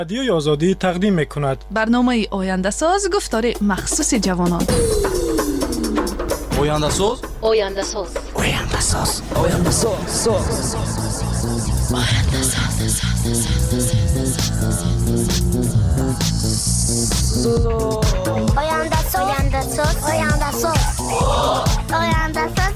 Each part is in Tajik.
رادیوی آزادی تقدیم می‌کند برنامه آینده ساز گفتار مخصوص جوانان. آینده ساز آینده ساز آینده ساز آینده ساز آینده ساز آینده ساز آینده ساز آینده ساز آینده ساز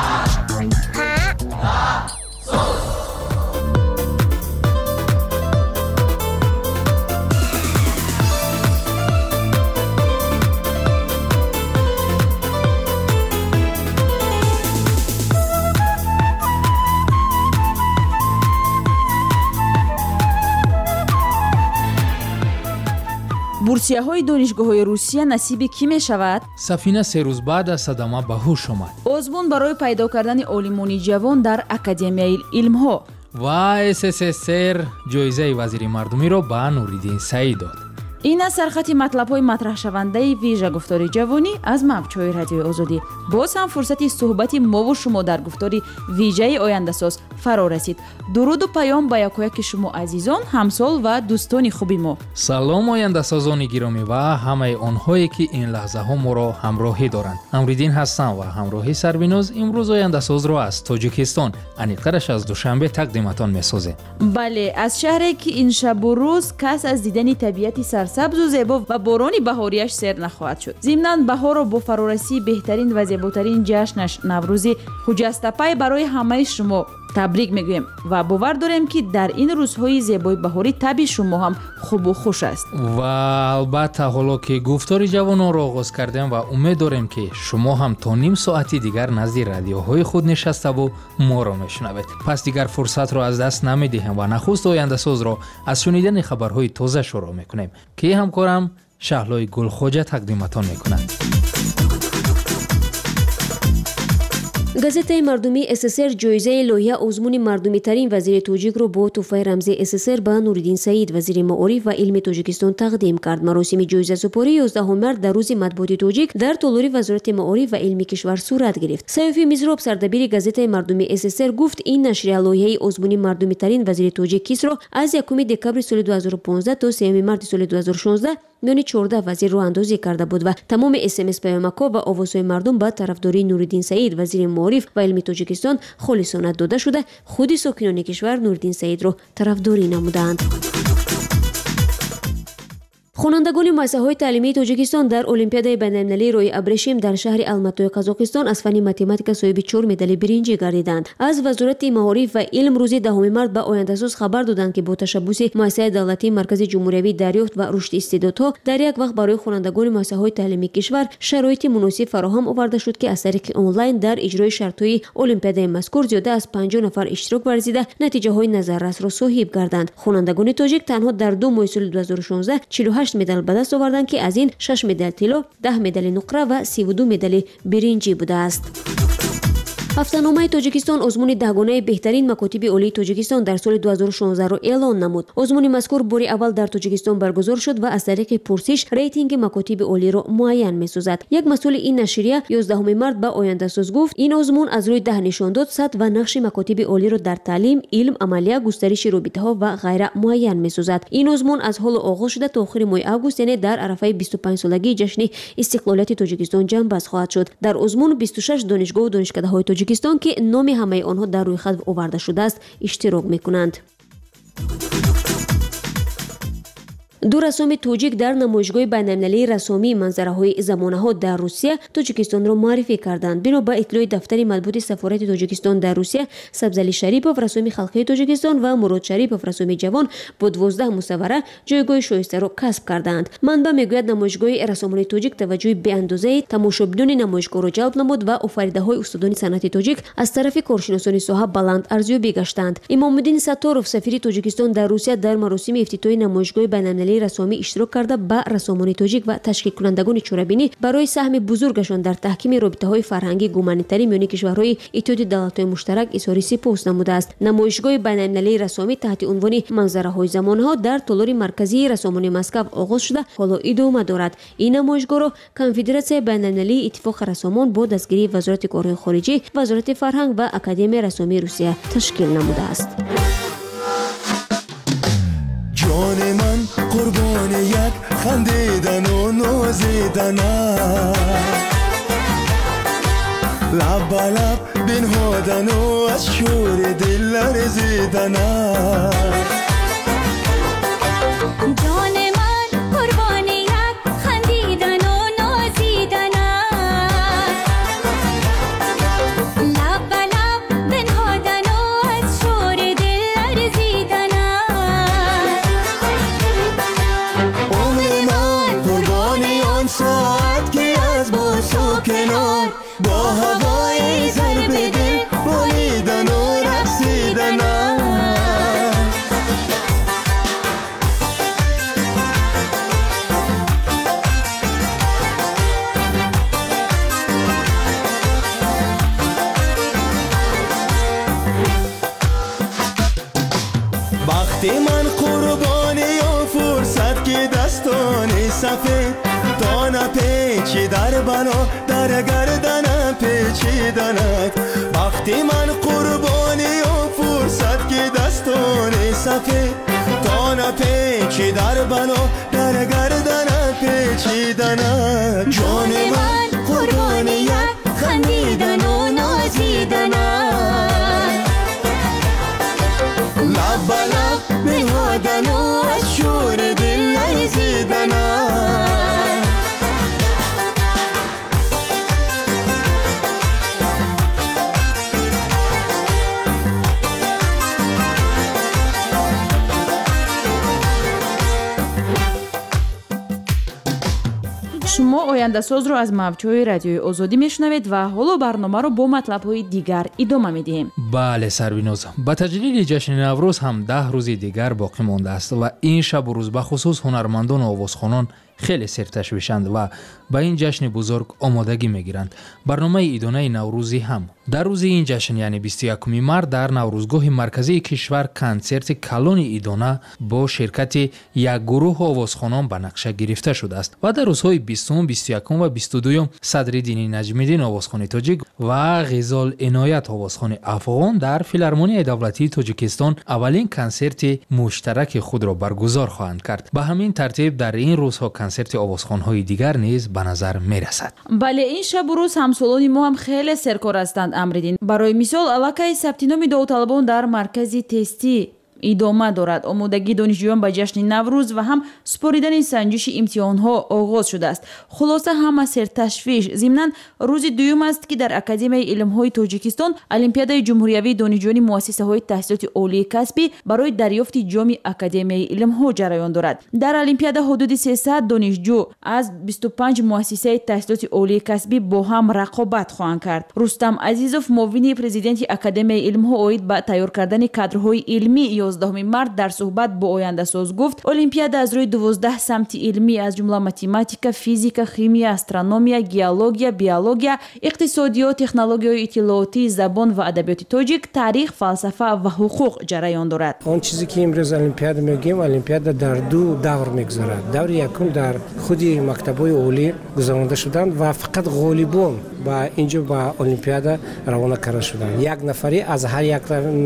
бурсияҳои донишгоҳҳои Русия насиби кӣ мешавад? сафина 3 рӯз баъд аз садама ба ҳуш омад. озмун барои пайдо кардани олимони ҷавон дар Академияи илмҳо ва СССР ҷоизаи вазири мардумиро ба Нуриддин Саид дод. ин аз сархати матлабҳои матраҳшавандаи вижа гуфтори ҷавонӣ аз мавҷҳои радиои озодӣ. боз ҳам фурсати суҳбати мову шумо дар гуфтори вижаи ояндасоз фаро расид. дуруду паём ба якояки шумо азизон, ҳамсол ва дӯстони хуби мо. салом ояндасозони гиромӣ ва ҳамаи онҳое ки ин лаҳзаҳо моро ҳамроҳӣ доранд. Амриддин ҳастам ва ҳамроҳи Сарбиноз имрӯз ояндасозро аз Тоҷикистон, аниқараш аз Душанбе тақдиматон месозем. бале, аз шаҳре ки ин шабу рӯз кас аз дидани табиати сарсабзу зебо ва борони баҳорияш сер нахоҳад шуд. зимнан баҳорро бо фарорасии беҳтарин ва зеботарин ҷашнаш Наврӯзи хуҷастапай барои ҳамаи шумо табрик мегӯем ва бовар дорем ки дар ин рӯзҳои зебои баҳорӣ таби шумо ҳам хубу хуш аст. ва албатта ҳоло ки гуфтори ҷавононро оғоз кардем ва умед дорем ки шумо ҳам то ним соати дигар назди радиоҳои худ нишаставу моро мешунавед. пас дигар фурсатро аз даст намедиҳем ва нахуст ояндасозро аз шунидани хабарҳои тоза шуруъ мекунем ки ҳамкорам Шаҳлои Гулхоҷа тақдиматон мекунад. газетаи мардумии СССР ҷоизаи лоиҳа озмуни мардумитарин вазири тоҷикро бо тӯҳфаи рамзии СССР ба Нуриддин Саид вазири маориф ва илми Тоҷикистон тақдим кард. маросими ҷоизасупорӣ 11 март дар рӯзи матбуоти тоҷик дар толори вазорати маориф ва илми кишвар сурат гирифт. Сайёфи Мизроб, сардабири газетаи мардумии СССР, гуфт ин нашрия лоиҳаи озмуни мардумитарин вазири тоҷик кисро аз 1 декабри соли 2015 то 3 марти соли 2016 миёни 14 вазир роҳандозӣ карда буд ва тамоми СМС-паёмакҳо ва овозҳои мардум ба тарафдории Нуриддин Саид вазири маориф ва илми Тоҷикистон холисона дода шуда, худи сокинони кишвар Нуриддин Саидро тарафдорӣ намуданд. хонандагони муассисаҳои таълимии Тоҷикистон дар Олимпиадаи байналмилалии Рои Абрешим дар шаҳри Алматои Қазоқистон аз фанни математика соҳиби 4 медали биринҷӣ гардиданд. Аз вазорати маориф ва илм рӯзи 10 март ба ояндасоз хабар доданд ки бо ташаббуси муассисаи давлатии Маркази ҷумҳуриявии дарёфт ва рушди истеъдодҳо дар як вақт барои хонандагони муассисаҳои таълимии кишвар шароити муносиб фароҳам оварда шуд ки аз тариқи онлайн дар иҷрои шартҳои Олимпиадаи мазкур зиёда аз 50 нафар иштирок варзида натиҷаҳои назаррасро соҳиб гарданд. Хонандагони тоҷик танҳо дар 2 моҳи соли 2016 48 медал ба даст оварданд ки аз ин 6 медали тилло, 10 медали нуқра ва 32 медали биринҷӣ будааст. ҳафтаномаи Тоҷикистон озмуни даҳгонаи беҳтарин макотиби олии Тоҷикистон дар соли 2016-ро эълон намуд. озмуни мазкур бори аввал дар Тоҷикистон баргузор шуд ва аз тариқи пурсиш рейтинги макотиби олиро муайян месозад. як масъули ин нашрия 11 март ба ояндасоз гуфт, ин озмун аз рӯи 10 нишондод сатҳ ва нақши макотиби олиро дар таълим, илм, амалия, густариши робитаҳо ва ғайра муайян месозад. ин озмун аз ҳоло оғоз шуда то охири моҳи август, яъне дар арафаи 25-солагии ҷашни истиқлолияти Тоҷикистон ҷамъбаст хоҳад шуд. дар озмун 26 донишгоҳу донишкадаҳои Тоҷикистон ки номи ҳамаи онҳо дар рӯйхат оварда шудааст иштирок мекунанд. ду рассоми тоҷик дар намоишгоҳи байналмилалии рассомии манзараҳои замонаҳо дар Русия Тоҷикистонро муаррифӣ карданд. бино ба итлои дафтари матбуоти сафорати Тоҷикистон дар Русия, Сабзали Шарипов рассоми халқии Тоҷикистон ва Мурод Шарипов рассоми ҷавон бо 12 мусаввара ҷойгоҳи шоистаро касб карданд. манба мегӯяд намоишгоҳи рассомони тоҷик таваҷҷӯҳи беандозаи тамошобинони намоишгоҳро ҷалб намуд ва офаридаҳои устодони санъати тоҷик аз тарафи коршиносони соҳа баланд арзёбӣ гаштанд. Имомуддин Сатторов, сафири Тоҷикистон дар Русия, дар маросими ифтитоҳи намоишгоҳи байналмилалии рассомӣ иштирок карда ба рассомони тоҷик ва ташкилкунандагони чорабинӣ барои саҳми бузургашон дар таҳкими робитаҳои фарҳангӣ гуманитарӣ миёни кишварҳои Иттиҳоди давлатҳои муштарак изҳори сипос намудааст. намоишгоҳи байналмилалии рассомӣ таҳти унвони манзараҳои замонаҳо дар толори марказии рассомони Москав оғоз шуда ҳоло идома дорад. ин намоишгоҳро Конфедератсияи байналмилалии иттифоқи рассомон бо дастгирии Вазорати корҳои хориҷӣ, Вазорати фарҳанг ва Академияи рассомии Русия ташкил намудааст. جان من لب به لب بنهادن و از شور دل لرزیدن جان من قربان یک خندیدن و نازیدن لب به لب بنهادن و از شور دل لرزیدن عمر من قربان آن ساعت که از بوس و کنار با هوای ضرب دل بریدن و رقصیدن وقتی من قربانی و فرصت که دستان سفید تا نپیچی در بنا در گردن پیچیدنک وقتی من قربانی و فرصت که دستان سفید تا نپیچی در بنا در گردن پیچیدنک جان من قربانی یک خندیدن و نازیدن لب به لب بنهادن و از شور دل لرزیدن шумо ояндасозро аз мавҷҳои радиои озодӣ мешунавед ва ҳоло барномаро бо матлабҳои дигар идома медиҳем. бале сарвиноз, ба таҷлили ҷашни наврӯз ҳам 10 рӯзи дигар боқӣ мондааст ва ин шабу рӯз бахусус ҳунармандону овозхонон хеле серташвишанд ва ба ин ҷашни бузург омодагӣ мегиранд. барномаи идонаи наврӯзӣ ҳам дар рӯзи ин ҷашн яъне 21 март дар наврӯзгоҳи марказии кишвар консерти калони идона бо ширкати як гурӯҳ овозхонон ба нақша гирифта шудааст ва дар рӯзҳои 20, 21 ва 22 Садриддини Наҷмиддин овозхони тоҷик ва Ғизол Иноят овозхони афғон дар филармонияи давлатии Тоҷикистон аввалин консерти муштараки худро баргузор хоҳанд кард. ба ҳамин тартиб дар ин рӯзҳо консерти овозхонҳои дигар низ ба назар мерасад. бале ин шабу рӯз ҳамсолони мо ҳам хеле серкор ҳастанд. Амриддин барои мисол аллакай сабтиноми довталабон дар маркази тестӣ идома дорад. омодагии донишҷӯён ба ҷашни наврӯз ва ҳам супоридани санҷиши имтиҳонҳо оғоз шудааст. хулоса ҳама серташвиш. зимнан рӯзи дуюм аст ки дар академияи илмҳои тоҷикистон олимпиадаи ҷумҳуриявии донишҷӯёни муассисаҳои таҳсилоти олии касбӣ барои дарёфти ҷоми академияи илмҳо ҷараён дорад. дар олимпиада ҳудуди 300 донишҷӯ аз 25 муассисаи таҳсилоти олии касбӣ бо ҳам рақобат хоҳанд кард. рустам азизов муовини президенти академияи илмҳо оид ба тайёр кардани кадрҳои илмӣ 11 март дар суҳбат бо ояндасоз гуфт олимпиада аз рӯи 12 самти илмӣ аз ҷумла математика, физика, химия, астрономия, геология, биология, иқтисодиёт, технологияҳои иттилоотӣ, забон ва адабиёти тоҷик, таърих, фалсафа ва ҳуқуқ ҷараён дорад. он чизе ки имрӯз олимпиада мегӯем, олимпиада дар ду давр мегузарад. даври якум дар худи мактабҳои олӣ гузаронида шуданд ва фақат ғолибон ба инҷо ба олимпиада равона карда шуданд. як нафари аз ҳар як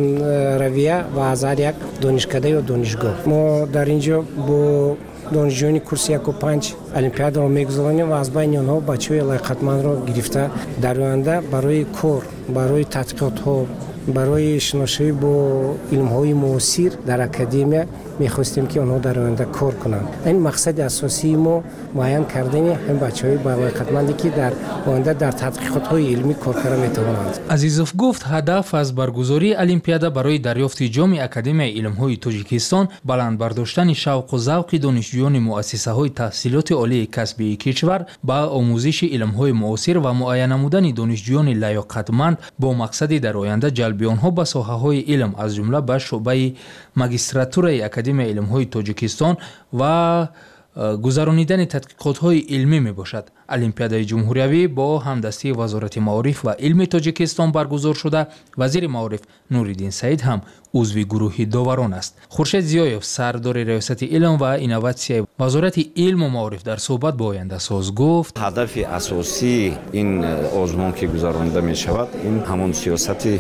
равия ва аз ҳар як донишкада ё донишгоҳ. мо дар инҷо бо донишҷӯёни курси 1-5 олимпиадаро мегузаронем ва аз байни онҳо бачаҳои лайқатмандро гирифта дар оянда барои кор, барои тадқиқотҳо, барои шиношавӣ бо илмҳои муосир дар академия мехостем ки онҳо дар оянда кор кунанд. ин мақсади асосии мо муайян кардани ҳам бачаҳои балоиқатманде ки дар оянда дар тадқиқотҳои илмӣ кор карда метавонанд. азизов гуфт ҳадаф аз баргузории олимпиада барои дарёфти ҷоми академияи илмҳои тоҷикистон баланд бардоштани шавқу завқи донишҷӯёни муассисаҳои таҳсилоти олии касбии кишвар ба омӯзиши илмҳои муосир ва муайян намудани донишҷӯёни лаёқатманд бо мақсади дар оянда ҷалби онҳо ба соҳаҳои илм аз ҷумла ба шуъбаи магистратураи академияи илмҳои тоҷикистон ва гузаронидани тадқиқотҳои илмӣ мебошад. олимпиадаи ҷумҳуриявӣ бо ҳамдастии вазорати маориф ва илми тоҷикистон баргузор шуда, вазири маориф Нуриддин Саид ҳам узви гурӯҳи доварон аст. Хуршед Зиёев, сардори риёсати илм ва инноватсияи вазорати илму маориф дар суҳбат бо Ояндасоз гуфт: ҳадафи асосии ин озмун ки гузаронида мешавад, ин ҳамон сиёсати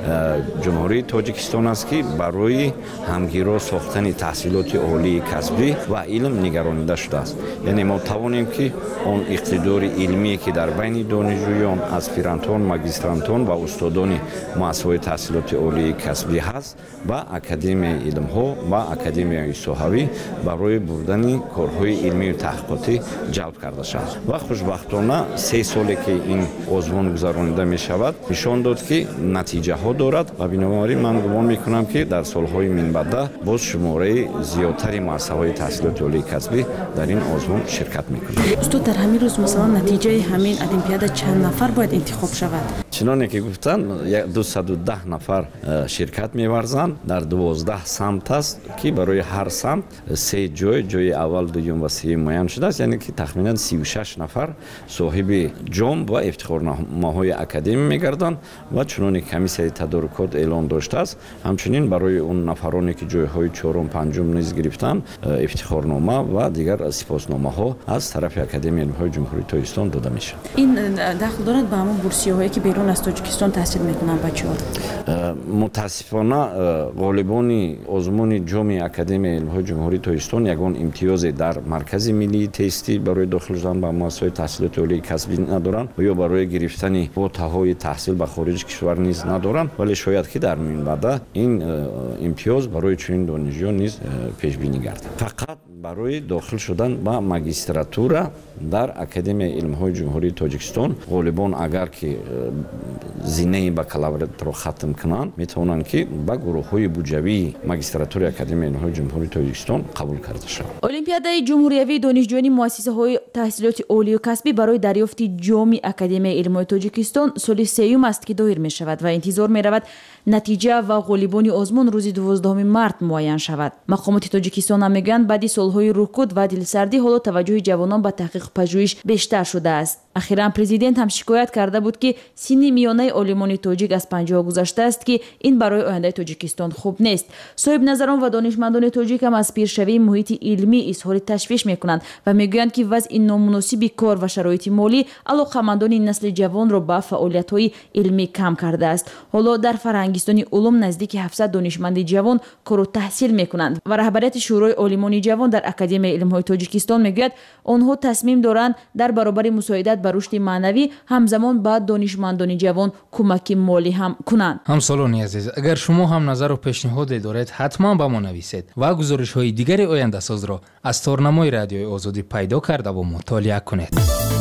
ҷумҳурии Тоҷикистон аст ки барои ҳамгиро сохтани таҳсилоти олии касбӣ ва илм нигаронида шудааст. яъне мо тавонем ки он иқтидори илмие ки дар байни донишҷӯён, аспирантон, магистрантон ва устодони муассисаҳои таҳсилоти олии касбӣ ҳаст ба академияи илмҳо ва академияи соҳавӣ барои бурдани корҳои илмию таҳқиқотӣ ҷалб карда шавад. ва хушбахтона 3 соле ки ин озмун гузаронида мешавад, нишон дод ки натиҷаҳо дорад ва бинобар ин ман гумон мекунам ки дар солҳои минбаъда боз шумораи зиёдтари муассисаҳои таҳсилоти олии касбӣ дар ин озмун ширкат мекунад. устод, дар ҳамин рӯз масалан натиҷаи ҳамин олимпиада чанд нафар бояд интихоб шавад? чуноне ки гуфтанд 210 нафар ширкат меварзанд дар 12 самт аст ки барои ҳар самт 3 ҷои аввал, дуюм ва сеюм муайян шудааст, яъне ки тахминан 36 нафар соҳиби ҷом ва ифтихорномаҳои академия мегарданд ва чуноне комиссияи тадорукот эълон доштааст, ҳамчунин барои он нафароне ки ҷойҳои 4-ум, 5-ум низ гирифтанд, ифтихорнома ва дигар сипосномаҳо аз тарафи академияи илмҳои ҷумҳурии Тоҷикистон дода мешавад. ин дахл дорад ба ҳамон бурсиёҳое ки берун аз Тоҷикистон таҳсил мекунанд бачаҳо? мутаассифона ғолибони озмуни ҷоми академияи илмҳои ҷумҳурии Тоҷикистон ягон имтиёзе дар маркази миллии тестӣ барои дохил шудан ба муассисаҳои таҳсилоти олии касбӣ надоранд ва ё барои гирифтани ботаҳои таҳсил ба хориҷи кишвар низ надоранд, вале шояд ки дар минбаъда ин имтиёз барои чунин донишҷӯён низ пешбинӣ гардад. фақат барои дохил шудан ба магистратура дар академияи илмҳои ҷумҳурии Тоҷикистон ғолибон агар ки зинаи бакалавриатро хатм кунанд, метавонанд ки ба гурӯҳҳои буҷавии магистратураи академияи илмҳои ҷумҳурии Тоҷикистон қабул карда шаванд. олимпиадаи ҷумҳуриявии донишҷӯёни муассисаҳои таҳсилоти олию касбӣ барои дарёфти ҷоми академияи илмҳои Тоҷикистон соли 3-юм аст ки доир мешавад ва интизор меравад натиҷа ва ғолибони озмун рӯзи 12 март муайян шавад. мақомоти Тоҷикистон ҳам мегӯянд баъди солҳои рукуд ва дилсардӣ ҳоло таваҷҷӯҳи ҷавонон ба таҳқиқ пажӯҳиш бештар шудааст. ахиран президент ҳам шикоят карда буд ки синни миёнаи олимони тоҷик аз 50 гузаштааст ки ин барои ояндаи Тоҷикистон хуб нест. соҳибназарон ва донишмандони тоҷик ҳам аз пиршавии муҳити илмӣ изҳори ташвиш мекунанд ва мегӯянд ки вазъи номуносиби кор ва шароити молӣ алоқамандони насли ҷавонро ба фаъолиятҳои илмӣ кам кардааст. ҳоло дар фарҳангистони улум наздики 700 донишманди ҷавон кору таҳсил мекунанд ва раҳбарияти шӯрои олимони ҷавон дар академияи илмҳои Тоҷикистон мегӯяд онҳо тасмим доранд дар баробари мусоидат ба рушди маънавӣ ҳамзамон ба донишмандони ҷавон кӯмаки молӣ ҳам кунанд. ҳамсолони азиз, агар шумо ҳам назару пешниҳоде доред, ҳатман ба мо нависед ва гузоришҳои дигари Ояндасозро аз торнамои радиои Озодӣ пайдо карда бо мутолиа кунед.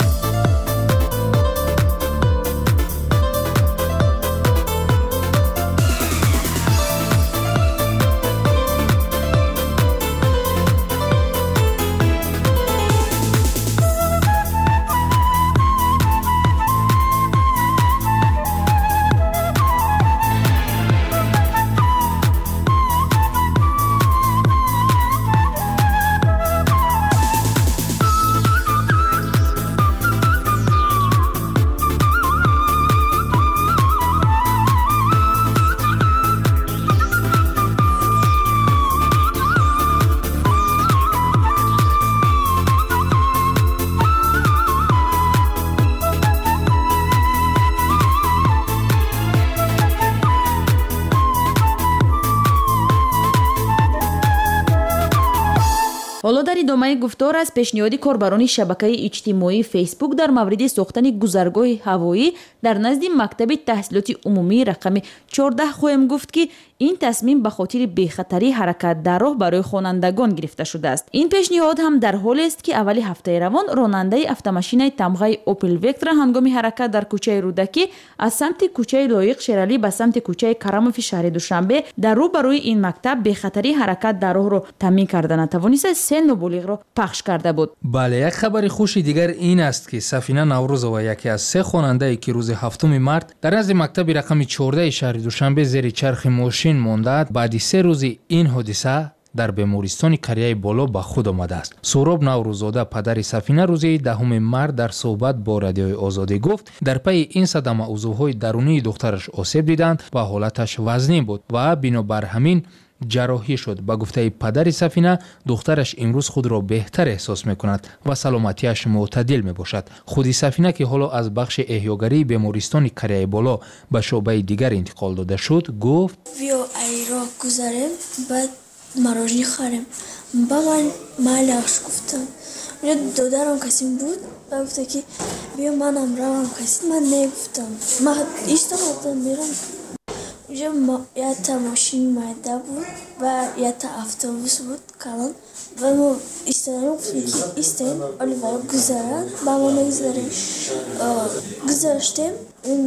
ҳоло дар идомаи гуфтор аз пешниҳоди корбарони шабакаи иҷтимоии фейсбук дар мавриди сохтани гузаргоҳи ҳавоӣ дар назди мактаби таҳсилоти умумии рақами 14 хоҳем гуфт ки ин тасмим ба хотири бехатарии ҳаракат дар роҳ барои хонандагон гирифта шудааст. ин пешниҳод ҳам дар ҳолест ки аввали ҳафтаи равон ронандаи автомашинаи тамғаи Opel Vectra ҳангоми ҳаракат дар кӯчаи Рӯдакӣ аз самти кӯчаи Лоиқ Шералӣ ба самти кӯчаи Карамови шаҳри Душанбе дар рӯ барои ин мактаб бехатарии ҳаракат дар роҳро таъмин карда натавониста 3 ноболиғро пахш карда буд. бале, як хабари хуши дигар ин аст ки Сафина Наврӯзова, яке аз 3 хонандае ки рӯзи 7 март дар назди мактаби рақами 14 шаҳри Душанбе зери чархи мошин мондаад, баъди 3 рӯзи ин ҳодиса дар бемористони Кореяи боло ба худ омадааст. Сӯроб Наврӯзода, падари Сафина, рӯзи 10 март дар суҳбат бо Радиои Озодӣ гуфт, дар пайи ин садама узвҳои дарунии духтараш осеб диданд ва ҳолаташ вазнин буд ва бинобар ҳамин ҷарроҳӣ шуд. Ба гуфтаи падари Сафина, духтараш имрӯз худро беҳтар эҳсос мекунад ва саломатиаш мӯътадил мебошад. худи Сафина ки ҳоло аз бахши эҳёгарии бемористони Кореяи боло ба шуъбаи дигар интиқол дода шуд, гуфт: биё айро гузарем, баъд морожни харем. ба ман майлаш гуфтам. Унҷо додарам касим буд, ба гуфта ки биё манам равам каси. Ман негуфтам. Ман истомадам мерам. Унҷо ята мошин майда буд ва ята автобус буд калон. ва мо истодем, гуфтем ки истем, Оливер гузарад, ба мо мегузарем. Гузаштем,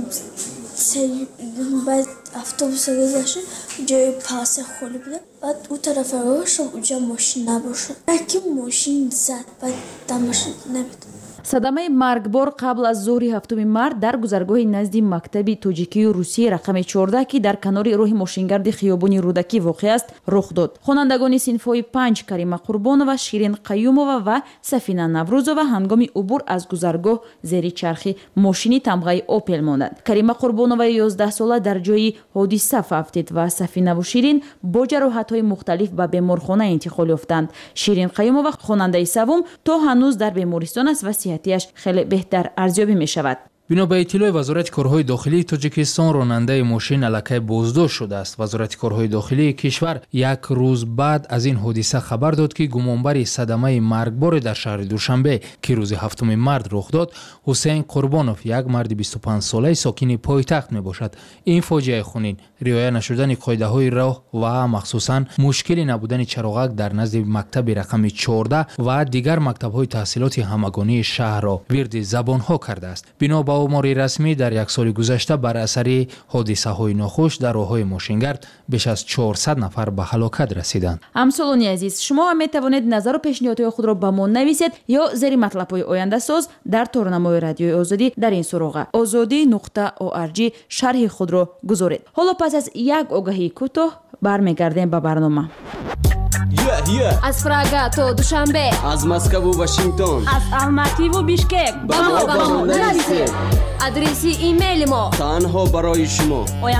баъд автобуса гузаштем, ҷои палса холи буда. Баъд у тарафа гуфтам, унҷа мошин набошад. Яки мошин зад, баъд дамашин набуд. садамаи маргбор қабл аз зуҳри 7 март дар гузаргоҳи назди мактаби тоҷикию русияи рақами 14 ки дар канори роҳи мошингарди хиёбони рӯдакӣ воқеъ аст рух дод. хонандагони синфҳои 5 Карима Қурбонова, Ширин Қаюмова ва Сафина Наврӯзова ҳангоми убур аз гузаргоҳ зери чархи мошини тамғаи Opel монанд. Карима Қурбонова 11-сола дар ҷои ҳодиса фавтид ва Сафинаву Ширин бо ҷароҳатҳои мухталиф ба беморхона интиқол ёфтанд. Ширин Қаюмова, хонандаи савум, то ҳанӯз дар бемористон аст ва сиҳатиаш хеле беҳтар арзёбӣ мешавад. бино ба иттилои вазорати корҳои дохилии Тоҷикистон, ронандаи мошин аллакай боздошт шудааст. вазорати корҳои дохилии кишвар як рӯз баъд аз ин ҳодиса хабар дод ки гумонбари садамаи маргборе дар шаҳри Душанбе ки рӯзи 7 март рух дод, Ҳусейн Қурбонов, як марди 25-солаи сокини пойтахт мебошад. ин фоҷиаи хунин, риоя нашудани қоидаҳои роҳ ва махсусан мушкили набудани чароғак дар назди мактаби рақами 14 ва дигар мактабҳои таҳсилоти ҳамагонии шаҳрро вирди забонҳо кардааст. бино ба омори расмӣ, дар як соли гузашта бар асари ҳодисаҳои нохуш дар роҳҳои мошингард беш аз 400 нафар ба ҳалокат расиданд. ҳамсолони азиз, шумо ҳам метавонед назару пешниҳодҳои худро ба мо нависед ё зери матлабҳои ояндасоз дар торнамои Радиои Озодӣ дар ин суроға ozodi.org шарҳи худро гузоред. ҳоло пас аз як огаҳии кӯтоҳ бармегардем ба барнома. аз Прага то Душанбе, аз Москву Вашингтон, аз Алмативу Бишкек ба мо нависед. адреси имейли мо танҳо барои шумо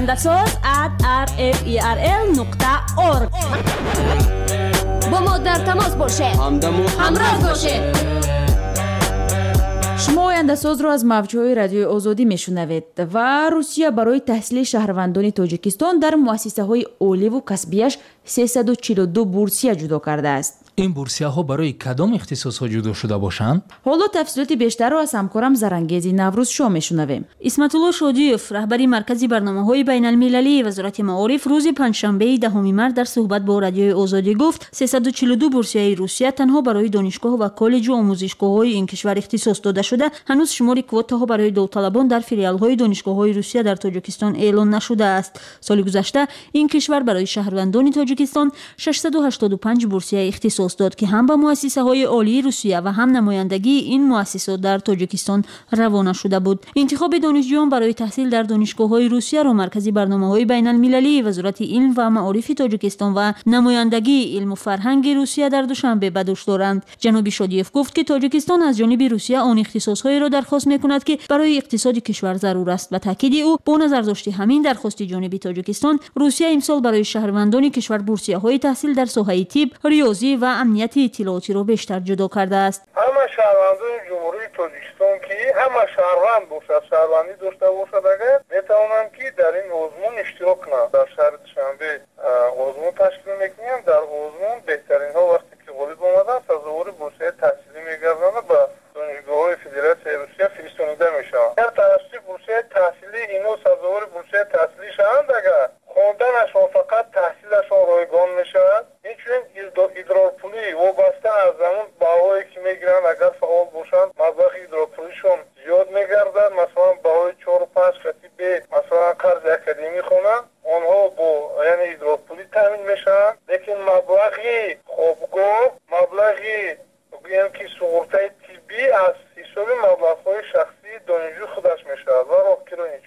oyandasoz@rferl.org. бо мо дар тамос бошед, ҳамроҳ бошед. шумо ояндасозро аз мавҷҳои Радиои Озодӣ мешунавед ва Русия барои таҳсили шаҳрвандони Тоҷикистон дар муассисаҳои оливу касбияш 342 бурсия ҷудо кардааст. ин бурсияҳо барои кадом ихтисосҳо ҷудо шуда бошанд? ҳоло тафсилоти бештарро аз ҳамкорам Зарангези Наврӯзшоҳ мешунавем. исматулло Шодиев, раҳбари маркази барномаҳои байналмилалии Вазорати маориф, рӯзи панҷшанбеи 10 март дар суҳбат бо Радиои Озодӣ гуфт, 342 бурсияи Русия танҳо барои донишгоҳ ва коллеҷу омӯзишгоҳҳои ин кишвар ихтисос дода шуда, ҳанӯз шумори квотаҳо барои довталабон дар филиалҳои донишгоҳҳои Русия дар Тоҷикистон эълон нашудааст. соли гузашта ин кишвар барои шаҳрвандони Тоҷикистон 685 бурсия ихтисос дод ки ҳам ба муассисаҳои олии Русия ва ҳам намояндагии ин муассисот дар Тоҷикистон равона шуда буд. интихоби донишҷӯён барои таҳсил дар донишгоҳҳои Русияро маркази барномаҳои байналмилалии Вазорати илм ва маорифи Тоҷикистон ва намояндагии илму фарҳанги Русия дар Душанбе ба дӯш доранд. ҷаноби Шодиев гуфт ки Тоҷикистон аз ҷониби Русия он ихтисосҳоеро дархост мекунад ки барои иқтисоди кишвар зарур аст ва таъкиди ӯ бо назардошти ҳамин дархости ҷониби Тоҷикистон, Русия имсол барои шаҳрвандони кишвар бурсияҳои таҳсил дар соҳаи тиб, риёзӣ ва амнияти иттилоотиро бештар ҷудо кардааст. ҳама шаҳрвандони ҷумҳурии Тоҷикистон ки ҳама шаҳрванд бошад, шаҳрвандӣ дошта бошад, агар метавонанд ки дар ин озмун иштирок кунанд. дар шаҳри Душанбе озмун ташкил мекунем. дар озмун беҳтаринҳо вақте ки ғолиб омаданд, сазовори бурсияи таҳсилӣ мегарданд ба донишгоҳҳои Федератсияи Русия фиристонида мешаванд. дар тавассути бурсияи таҳсилӣ ино сазовори бурсияи таҳсилӣ шаванд, агар хонданашон фақат таҳсилашон ройгон мешавад. инчунин идрорпулӣ вобаста аз замон баҳое ки мегиранд, агар фаъол бошанд, маблағи идрорпулишон зиёд мегардад. масалан баҳои 4-5 хатибе масалан қарзи академӣ хонанд, онҳо бо яъне идрорпулӣ таъмин мешаванд. лекин маблағи хобгоҳ, маблағи гӯям ки суғуртаи тиббӣ аз ҳисоби маблағҳои шахсии донишҷӯ худаш мешавад ва роҳгиро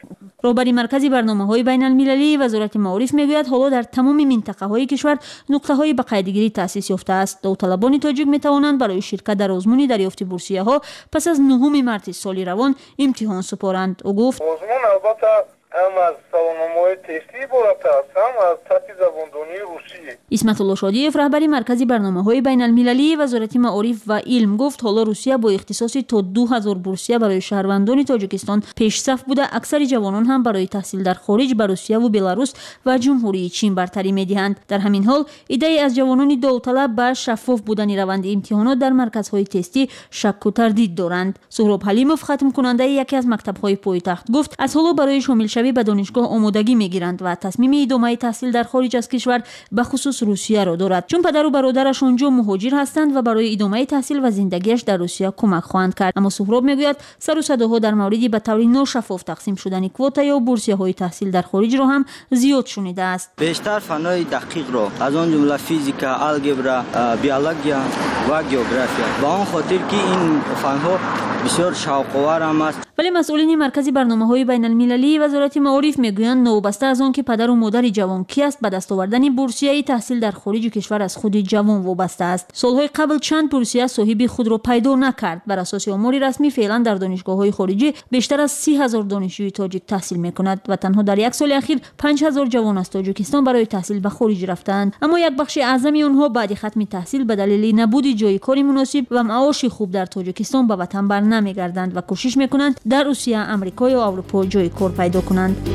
راهبر مرکزی برنامه‌های بین‌المللی وزارت معارف میگوید حالا در تمام منطقه‌های کشور نقطه‌های به قاعده‌گیری تأسیس یافته است. داوطلبان تاجیک می‌توانند برای شرکت در آزمون دریافت بورسیه‌ها پس از 9 مارس سال روان امتحان سپارند. او گفت آزمون البته هم از سوالنامه‌های تستی عبارت است، هم از سطح زباندهی روسیه. اسمت الله شادیف رهبر مرکزی برنامه‌های بین‌المللی وزارت معارف و علم گفت حالا روسیه با اختصاص تا 2000 بورسیه برای شهروندان تاجیکستان پیش صف بوده. اکثر جوانان هم برای تحصیل در خارج به روسیه و بلاروس و جمهوری چین برتری می‌دهند. در همین حال ایده از جوانان داوطلب به شفاف بودن روند امتحانات در مرکزهای تستی شک و تردید دارند. سهراب حلیموف ختم کننده یکی از مکتب‌های پایتخت گفت از حالا برای شامل شوی به دانشگاه آمادگی می‌گیرند و تصمیم ادامه تحصیل در خارج از کشور به خصوص روسیه را دارد، چون پدر و برادرش آنجا مهاجر هستند و برای ادامه تحصیل و زندگیش در روسیه کمک خواهند کرد. اما سهراب میگوید سر و صداها در مورد به طور ناشفاف تقسیم شدن کوتا یا بورسیه‌های تحصیل در خارج را هم زیاد شنیده است. بیشتر فن‌های دقیق را از آن جمله فیزیک، الگبرا، بیولوژی و جغرافیا با آن خاطر که این فن‌ها بسیار شوق‌آور است. ولی مسئولین مرکزی برنامه‌های بین‌المللی وزارت معارف میگویند نوبسته از آن که پدر و مادر جوان کی است به دست آوردن بورسیه تحصیل در خارج کشور از خود جوان وابسته است. سالهای قبل چند بورسیه صاحب خود را پیدا نکرد. بر اساس آمار رسمی فعلا در دانشگاه‌های خارجی بیشتر از 30000 دانشجوی تاجیک تحصیل می‌کند و تنها در یک سال اخیر 5000 جوان از تاجیکستان برای تحصیل به خارج رفتند. اما یک بخش اعظمی آنها بعد ختم تحصیل به دلیل نبود جای کاری مناسب و معاش خوب در تاجیکستان به وطن برنمیگردند و کوشش می‌کنند در روسیه، آمریکا یا اروپا جای کار پیدا کنند.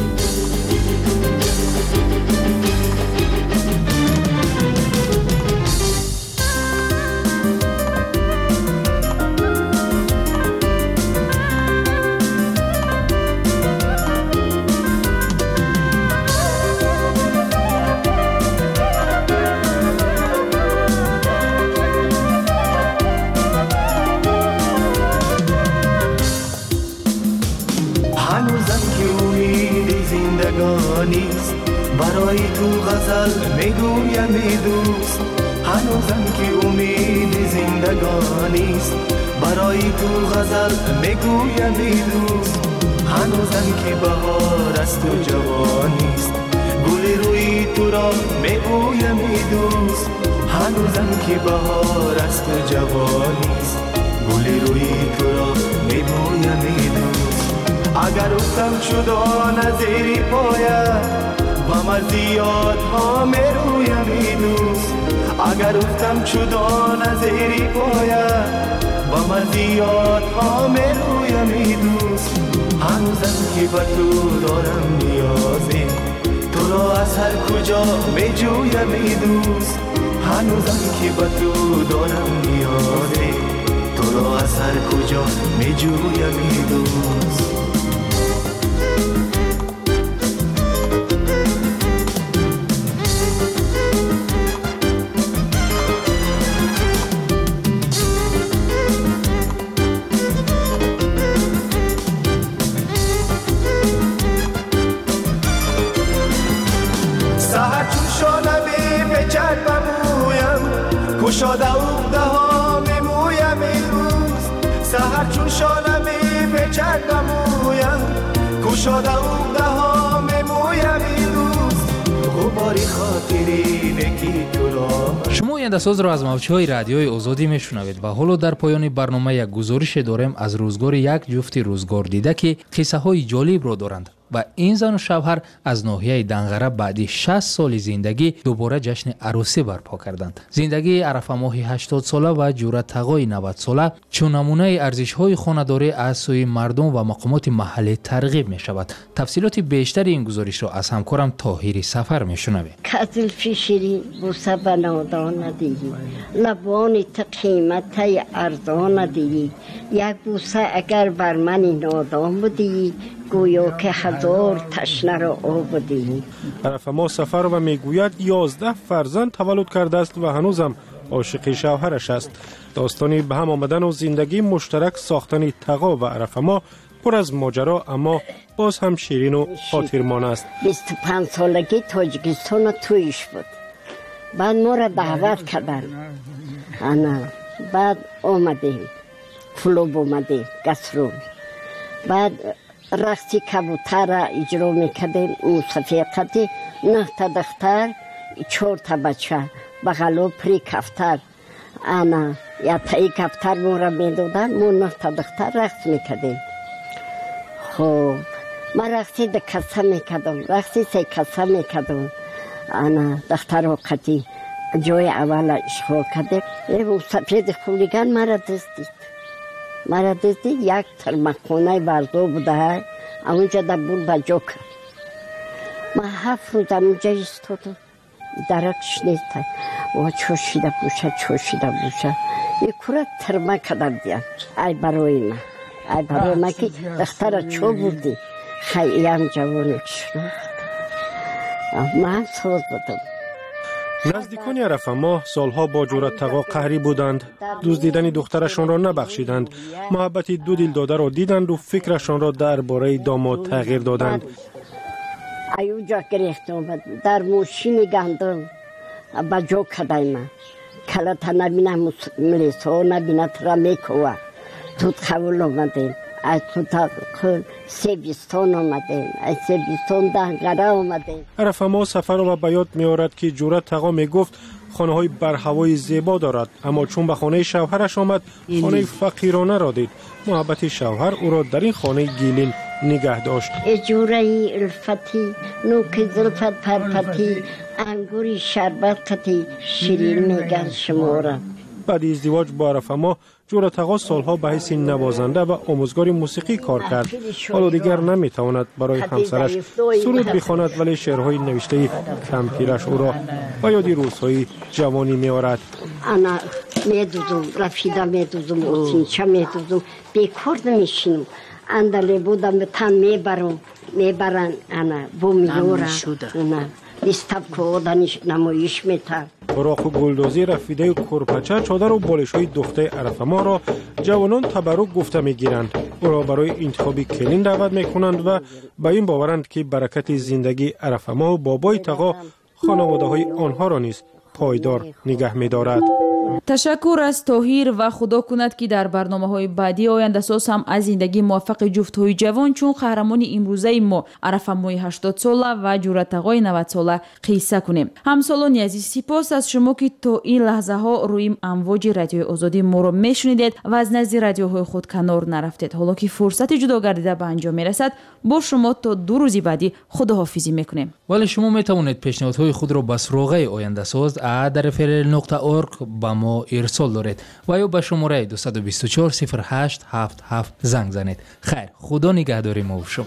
برای تو غزل میگویم ای دوست، هنوزم که امید زندگانیست. برای تو غزل میگویم ای دوست، هنوزم که بهار است و جوانیست. گل روی تو را میگویم ای دوست، هنوزم که بهار است و جوانیست. گل روی تو را میگویم ای دوست. اگر افتم شد آن زیر پایت با مزیات ها میرویم ای دوست. اگر افتم چودان از زیر پایت با مزیات ها میرویم ای دوست. هنوزم که به تو دارم نیازی، تو را از هر کجا میجویم ای دوست. هنوزم که به تو دارم نیازی، تو را از هر کجا میجویم ای دوست. کشاده اغده ها میمویم این روز، سهر چون شانه میپیچد بمویم. کشاده اغده ها میمویم این روز، غباری خاطری نکی تو را. شما آینده ساز را از موج‌های رادیوی آزادی میشنوید و حالا در پایان برنامه یک گزارش داریم از روزگار یک جفت روزگار دیده که قصه های جالب را دارند و این زن و شوهر از ناحیه دنغره بعد 60 سال زندگی دوباره جشن عروسی برپا کردند. زندگی عرفه ماه 80 ساله و جورت تقای 90 ساله چون نمونه ارزش‌های خانه‌داری از سوی مردم و مقامات محلی ترغیب می شود. تفصیلات بیشتر این گزارش را از همکارم طاهری سفر میشنویم. کازل فیشری بوسه بنادان دیگی، لبان قیمت ارزان دیگی، یک بوسه اگر بر من نادان بودی، گویا که هزار تشنه را آبادی. عرفه ما سفر و میگوید 11 فرزند تولد کرده است و هنوزم عاشق شوهرش است. داستانی به هم آمدن و زندگی مشترک ساختن تقا و عرفه ما پر از ماجرا اما باز هم شیرین و خاطرمان است. 25 سالگی تاجیکستان تویش بود. بعد ما را دعوت کردن. بعد آمدیم. کلوب آمدیم. گسرون. بعد رقصی کبوتر را اجرا میکردیم. موسیقی 9 تا دختر 4 تا بچه بغلو پری کفتر انا یا تایی کفتر مورا میدادن. ما 9 تا دختر رقص میکردیم. خب من رقصی ده کسا میکردم، رقصی 3 کسا میکردم. انا دختر وقتی جای اول اشغال کرده او سفید خولیگان مرا دزدید. یک ترمکونه ورزو بوده اونجا در بول بجو کرد. من 7 روز اونجا ایستادم درکش نیست و چوشیده بوشه یک کورا ترمک کردم دیان. ای برای من که دختر چو بودی خیلی جوانی شد. من سوز بودم. نزدیکان عرفه ماه سالها با جورت تقا قهری بودند. دزدیدن دخترشان را نبخشیدند. محبت 2 دل داده را دیدند و فکرشان را درباره داماد تغییر دادند. ایوجا گریخت اومد در موشینی گندم با جو کدای من کلتا نبینم ملیسا نبینم ترا میکوه تود خول اومدیم از تود سیبیستان اومدیم از سیبیستان دنگره اومدیم. عرفه ما سفر را به یاد میارد که جورت تقا میگفت خانه های بر هوای زیبا دارد، اما چون به خانه شوهرش آمد خانه فقیرانه را دید. محبت شوهر او را در این خانه گیلین نگه داشت. اجوره الفتی نوک زلفت پرپتی انگوری شربت کتی شیرین میگن شما را. بعد ازدواج با عرفه ما جورت تقا سالها به حیث نوازنده و آموزگار موسیقی کار کرد. حالا دیگر نمیتواند برای همسرش سرود بخواند، ولی شعرهای نوشته کم پیرش او را به یاد روزهای جوانی میآورد. انا میدوزم رفیده میدوزم اوسینچه میدوزم بیکار نمیشینم اندلی بودم به تن میبرن انا بو میورن لیستب که آدنش نمایش میتر. براق و گلدوزی رفیده و کرپچه چادر و بالش های دخته عرفه ما را جوانان تبرک گفته میگیرند. او را برای انتخاب کلین دعوت میکنند و به این باورند که برکت زندگی عرفه ما و بابای تقا خانواده های آنها را نیز پایدار نگه میدارد. تشکر از طاهر و خدا کند که در برنامه‌های بعدی آینده ساز هم از زندگی موفق جفت‌های جوان چون قهرمان امروزه ما عرفه مای 80 ساله و جورت تقای 90 ساله قصه کنیم. همسالان عزیز سپاس از شما که تا این لحظه ها روی امواج رادیوی آزادی ما رو میشنیدید و از نزد رادیوهای خود کنار نرفتید. حالا که فرصت جدا گردیده به انجام میرسد با شما تا 2 روز بعدی خداحافظی میکنیم. ولی شما میتوانید پیشنهادهای خود را به سراغ آینده ساز @frl.org با ما ارسال دارید و یا به شماره 224 0877 زنگ زنید. خیر، خدا نگهدار ما و شما.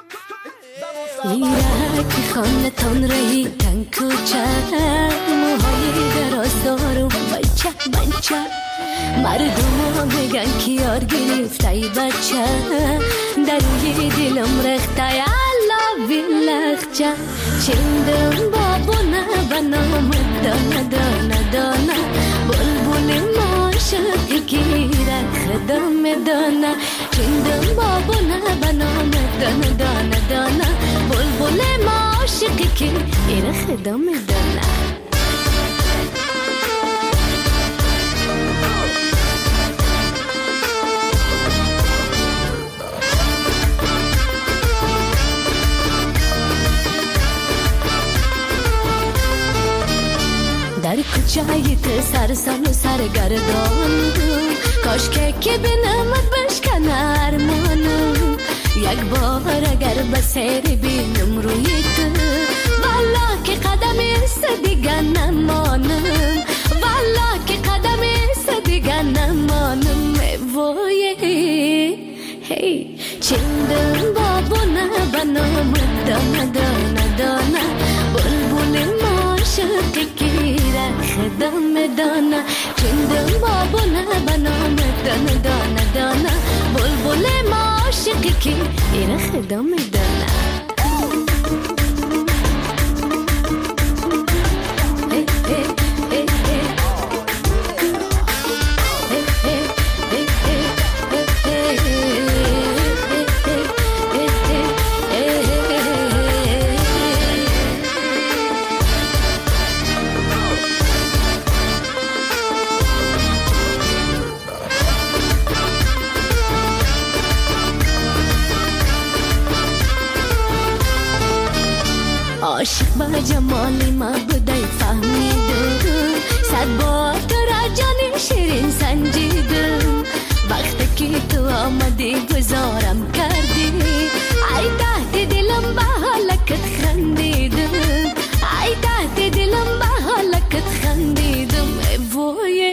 ایرکی خانه تان رهیدن کوچه موهای دراز دارم بچه مردم ها میگن که یار گرفته ای بچه در روی دلم رخته الله بیلخچه چندم بابونه بنام دانه بلبل ما شد گیره خدام دانه چندم بابونه بنام دانه بلبل ما عاشقی که ایره خدام دانه. در کوچه ته سرسان و سرگردان کاش که بنامت بشکنه ارمانم یک بار اگر به سیر بینم روی تو والا که قدم است دیگر نمانم والا که قدم است دیگر نمانم وای هی چندم بابونه بنام دانه بلبل ما شد گیره خدام دانه چندم بابونه بنام دانه بلبل ما عاشقی که ایره خدام دانه. ما بوده فهمیدم صد بار تو را جان شیرین سنجیدم وقتی که تو آمدی گذارم کردی ای تحت دلم به حالکت خندیدم ای تحت دلم به حالکت خندیدم وای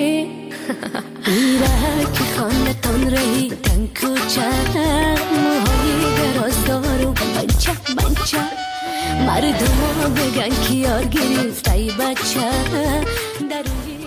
ایره که خانه تان رهی تن کوچه موهای دراز دارو بنچه بنچه مردم ها بگن که یار گرفت ای بچه در